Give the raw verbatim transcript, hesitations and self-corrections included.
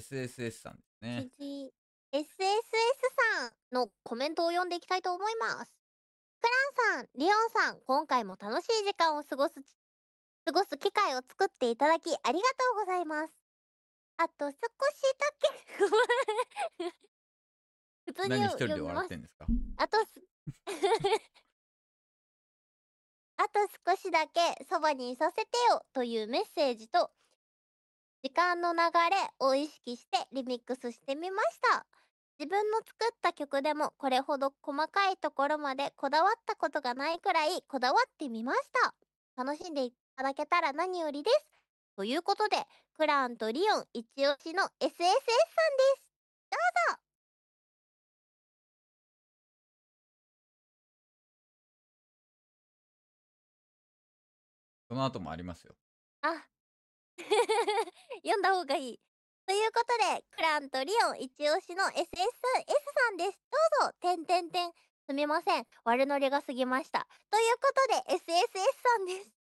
エスエスエス さんですね。 ひじ エスエスエス さんのコメントを読んでいきたいと思います。クランさん、リオンさん、今回も楽しい時間を過ごす過ごす機会を作っていただきありがとうございます。あと少しだけごめん普通に何、一人で読みます。 笑ってんですか？ あとすあと少しだけそばにいさせてよというメッセージと、時間の流れを意識してリミックスしてみました。自分の作った曲でもこれほど細かいところまでこだわったことがないくらいこだわってみました。楽しんでいただけたら何よりです。ということで、クランとリオン一押しの エスエスエス さんです。どうぞ。 その後もありますよ。 あ、読んだ方がいい。ということで、クランとリオン一押しの エスエスエス さんです。どうぞ、てんてんてん。すみません。悪ノリが過ぎました。ということで、エスエスエス さんです。